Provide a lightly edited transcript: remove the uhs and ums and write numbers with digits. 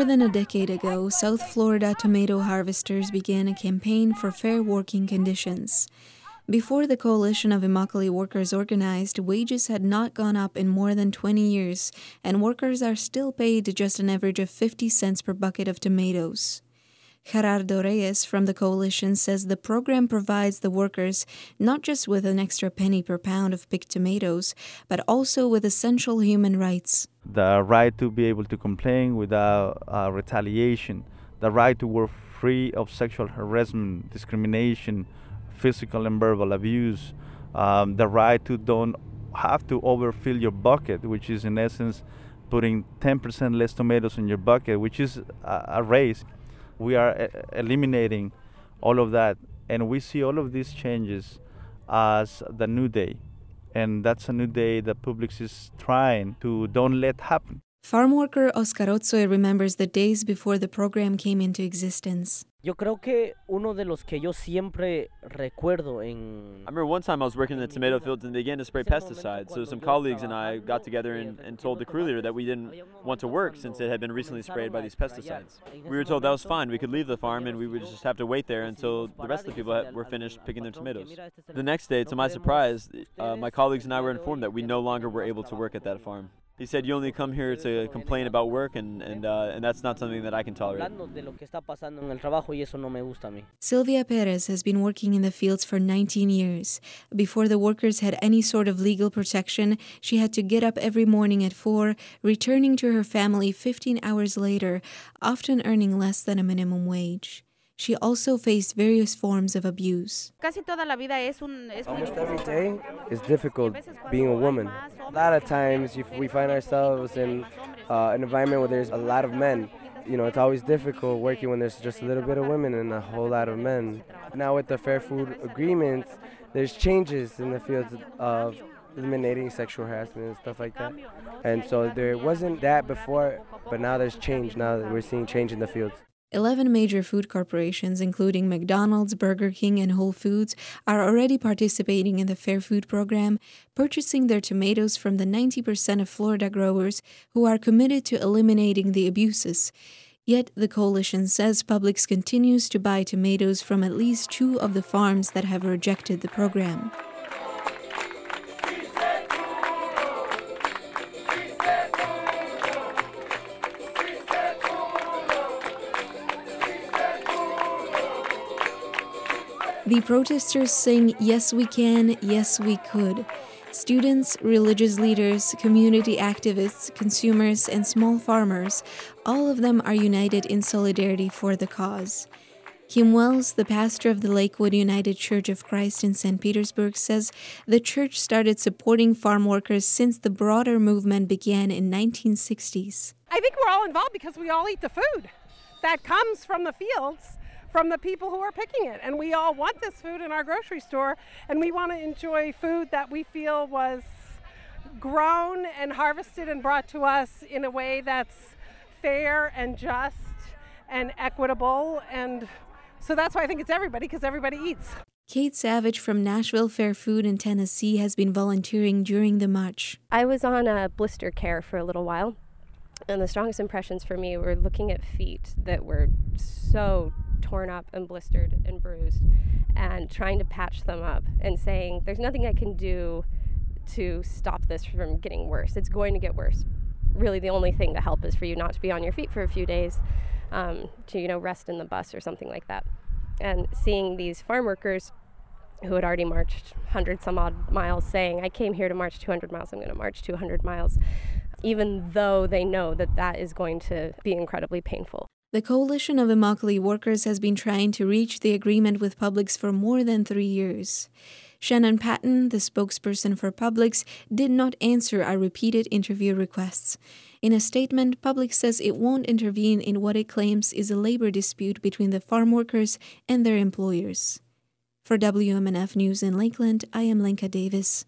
than a decade ago, South Florida tomato harvesters began a campaign for fair working conditions. Before the Coalition of Immokalee Workers organized, wages had not gone up in more than 20 years, and workers are still paid just an average of 50 cents per bucket of tomatoes. Gerardo Reyes from the coalition says the program provides the workers not just with an extra penny per pound of picked tomatoes, but also with essential human rights. The right to be able to complain without retaliation, the right to work free of sexual harassment, discrimination, physical and verbal abuse, the right to don't have to overfill your bucket, which is in essence putting 10% less tomatoes in your bucket, which is a raise. We are eliminating all of that, and we see all of these changes as the new day. And that's a new day that Publix is trying to don't let happen. Farm worker Oscar Otzoe remembers the days before the program came into existence. Yo creo que uno de los que yo siempre recuerdo en... I remember one time I was working in the tomato fields and they began to spray pesticides. So some colleagues and I got together and told the crew leader that we didn't want to work since it had been recently sprayed by these pesticides. We were told that was fine. We could leave the farm and we would just have to wait there until the rest of the people were finished picking their tomatoes. The next day, to my surprise, my colleagues and I were informed that we no longer were able to work at that farm. He said, you only come here to complain about work, and that's not something that I can tolerate. Sylvia Perez has been working in the fields for 19 years. Before the workers had any sort of legal protection, she had to get up every morning at 4, returning to her family 15 hours later, often earning less than a minimum wage. She also faced various forms of abuse. Almost every day is difficult being a woman. A lot of times we find ourselves in an environment where there's a lot of men. You know, it's always difficult working when there's just a little bit of women and a whole lot of men. Now with the Fair Food Agreement, there's changes in the fields of eliminating sexual harassment and stuff like that. And so there wasn't that before, but now there's change. Now that we're seeing change in the fields. 11 major food corporations, including McDonald's, Burger King, and Whole Foods, are already participating in the Fair Food program, purchasing their tomatoes from the 90% of Florida growers who are committed to eliminating the abuses. Yet the coalition says Publix continues to buy tomatoes from at least 2 of the farms that have rejected the program. The protesters sing, "Yes, we can, yes, we could." Students, religious leaders, community activists, consumers, and small farmers, all of them are united in solidarity for the cause. Kim Wells, the pastor of the Lakewood United Church of Christ in St. Petersburg, says the church started supporting farm workers since the broader movement began in 1960s. I think we're all involved because we all eat the food that comes from the fields, from the people who are picking it. And we all want this food in our grocery store, and we want to enjoy food that we feel was grown and harvested and brought to us in a way that's fair and just and equitable. And so that's why I think it's everybody, because everybody eats. Kate Savage from Nashville Fair Food in Tennessee has been volunteering during the march. I was on a blister care for a little while, and the strongest impressions for me were looking at feet that were so torn up and blistered and bruised, and trying to patch them up and saying, there's nothing I can do to stop this from getting worse. It's going to get worse. Really, the only thing to help is for you not to be on your feet for a few days, to rest in the bus or something like that. And seeing these farm workers who had already marched 100 some odd miles saying, I came here to march 200 miles, I'm going to march 200 miles, even though they know that that is going to be incredibly painful. The Coalition of Immokalee Workers has been trying to reach the agreement with Publix for more than 3 years. Shannon Patton, the spokesperson for Publix, did not answer our repeated interview requests. In a statement, Publix says it won't intervene in what it claims is a labor dispute between the farm workers and their employers. For WMNF News in Lakeland, I am Lenka Davis.